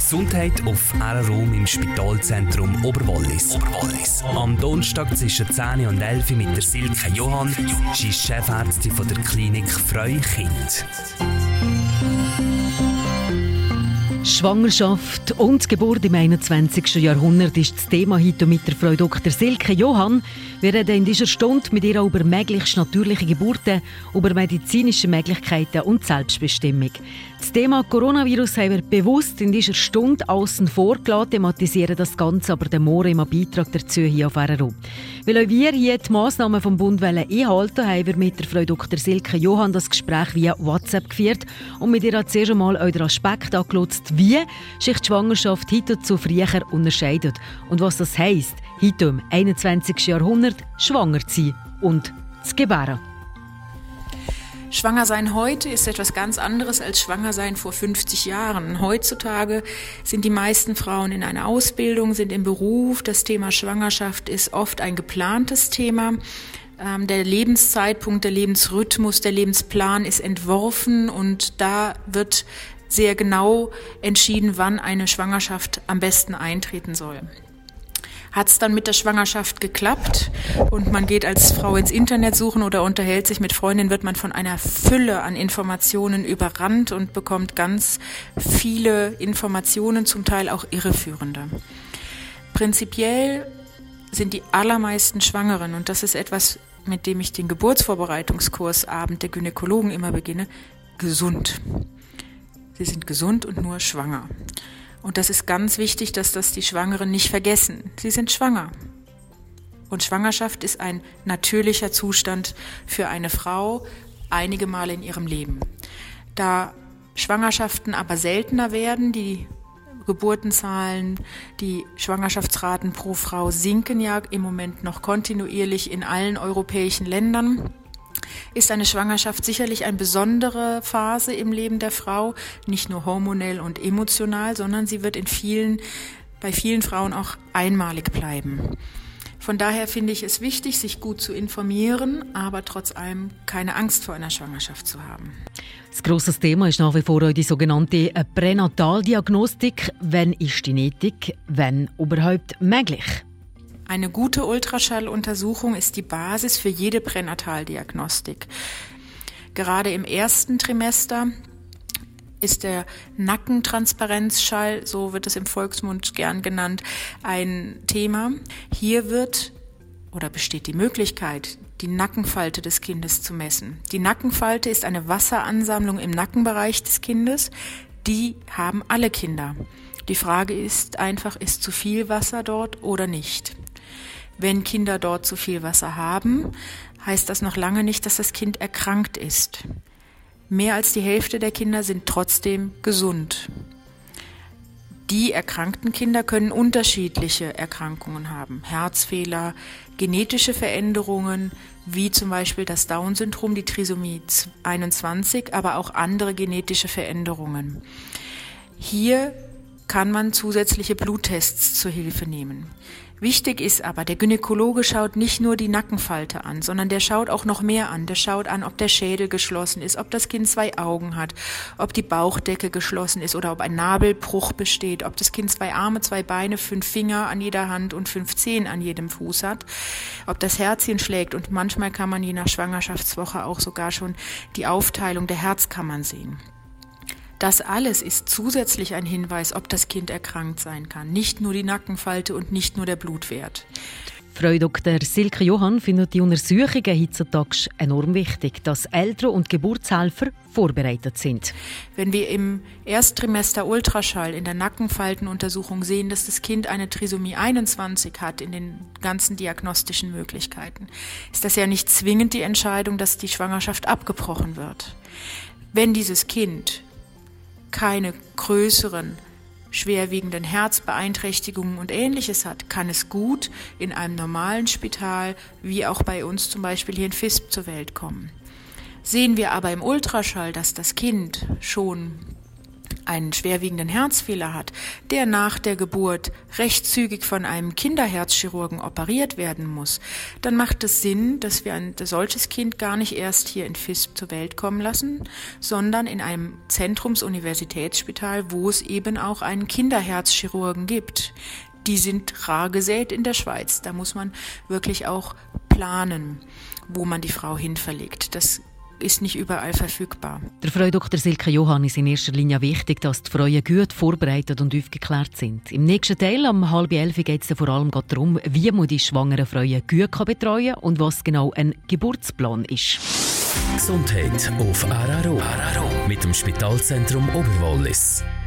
Gesundheit auf RRO im Spitalzentrum Oberwallis. Am Donnerstag zwischen 10 und 11 mit der Silke Johann. Sie ist Chefärztin von der Klinik Freukind. Schwangerschaft und Geburt im 21. Jahrhundert ist das Thema heute mit der Frau Dr. Silke Johann. Wir reden in dieser Stunde mit ihr über möglichst natürliche Geburten, über medizinische Möglichkeiten und Selbstbestimmung. Das Thema Coronavirus haben wir bewusst in dieser Stunde außen vor gelassen, thematisieren das Ganze aber den Morgen im Beitrag dazu hier auf RRO. Weil auch wir hier die Massnahmen vom Bund einhalten, haben wir mit der Frau Dr. Silke Johann das Gespräch via WhatsApp geführt und mit ihr hat zuerst einmal euren Aspekt angeschaut, wie sich die Schwangerschaft heute zu früher unterscheidet und was das heisst, heute im 21. Jahrhundert schwanger zu sein und zu gebären. Schwangersein heute ist etwas ganz anderes als Schwangersein vor 50 Jahren. Heutzutage sind die meisten Frauen in einer Ausbildung, sind im Beruf. Das Thema Schwangerschaft ist oft ein geplantes Thema. Der Lebenszeitpunkt, der Lebensrhythmus, der Lebensplan ist entworfen und da wird sehr genau entschieden, wann eine Schwangerschaft am besten eintreten soll. Hat es dann mit der Schwangerschaft geklappt und man geht als Frau ins Internet suchen oder unterhält sich mit Freundinnen, wird man von einer Fülle an Informationen überrannt und bekommt ganz viele Informationen, zum Teil auch irreführende. Prinzipiell sind die allermeisten Schwangeren, und das ist etwas, mit dem ich den Geburtsvorbereitungskursabend der Gynäkologen immer beginne, gesund. Sie sind gesund und nur schwanger. Und das ist ganz wichtig, dass das die Schwangeren nicht vergessen. Sie sind schwanger. Und Schwangerschaft ist ein natürlicher Zustand für eine Frau einige Male in ihrem Leben. Da Schwangerschaften aber seltener werden, die Geburtenzahlen, die Schwangerschaftsraten pro Frau sinken ja im Moment noch kontinuierlich in allen europäischen Ländern, ist eine Schwangerschaft sicherlich eine besondere Phase im Leben der Frau, nicht nur hormonell und emotional, sondern sie wird bei vielen Frauen auch einmalig bleiben. Von daher finde ich es wichtig, sich gut zu informieren, aber trotz allem keine Angst vor einer Schwangerschaft zu haben. Das grosse Thema ist nach wie vor die sogenannte Pränataldiagnostik. Wann ist die nötig? Wann überhaupt möglich? Eine gute Ultraschalluntersuchung ist die Basis für jede Pränataldiagnostik. Gerade im ersten Trimester ist der Nackentransparenzschall, so wird es im Volksmund gern genannt, ein Thema. Hier besteht die Möglichkeit, die Nackenfalte des Kindes zu messen. Die Nackenfalte ist eine Wasseransammlung im Nackenbereich des Kindes. Die haben alle Kinder. Die Frage ist einfach, ist zu viel Wasser dort oder nicht? Wenn Kinder dort zu viel Wasser haben, heißt das noch lange nicht, dass das Kind erkrankt ist. Mehr als die Hälfte der Kinder sind trotzdem gesund. Die erkrankten Kinder können unterschiedliche Erkrankungen haben. Herzfehler, genetische Veränderungen, wie zum Beispiel das Down-Syndrom, die Trisomie 21, aber auch andere genetische Veränderungen. Hier kann man zusätzliche Bluttests zur Hilfe nehmen. Wichtig ist aber, der Gynäkologe schaut nicht nur die Nackenfalte an, sondern der schaut auch noch mehr an. Der schaut an, ob der Schädel geschlossen ist, ob das Kind 2 Augen hat, ob die Bauchdecke geschlossen ist oder ob ein Nabelbruch besteht, ob das Kind 2 Arme, 2 Beine, 5 Finger an jeder Hand und 5 Zehen an jedem Fuß hat, ob das Herzchen schlägt und manchmal kann man je nach Schwangerschaftswoche auch sogar schon die Aufteilung der Herzkammern sehen. Das alles ist zusätzlich ein Hinweis, ob das Kind erkrankt sein kann. Nicht nur die Nackenfalte und nicht nur der Blutwert. Frau Dr. Silke Johann findet die Untersuchungen heutzutage enorm wichtig, dass Eltern und Geburtshelfer vorbereitet sind. Wenn wir im Ersttrimester Ultraschall in der Nackenfaltenuntersuchung sehen, dass das Kind eine Trisomie 21 hat in den ganzen diagnostischen Möglichkeiten, ist das ja nicht zwingend die Entscheidung, dass die Schwangerschaft abgebrochen wird. Wenn dieses Kind keine größeren, schwerwiegenden Herzbeeinträchtigungen und Ähnliches hat, kann es gut in einem normalen Spital, wie auch bei uns zum Beispiel hier in Visp, zur Welt kommen. Sehen wir aber im Ultraschall, dass das Kind schon einen schwerwiegenden Herzfehler hat, der nach der Geburt recht zügig von einem Kinderherzchirurgen operiert werden muss, dann macht es Sinn, dass wir ein solches Kind gar nicht erst hier in Visp zur Welt kommen lassen, sondern in einem Zentrums-Universitätsspital, wo es eben auch einen Kinderherzchirurgen gibt. Die sind rar gesät in der Schweiz. Da muss man wirklich auch planen, wo man die Frau hinverlegt. Das ist nicht überall verfügbar. Der Frau Dr. Silke Johann ist in erster Linie wichtig, dass die Frauen gut vorbereitet und aufgeklärt sind. Im nächsten Teil, um 10:30, geht es vor allem darum, wie man die schwangeren Frauen gut betreuen kann und was genau ein Geburtsplan ist. Gesundheit auf RRO mit dem Spitalzentrum Oberwallis.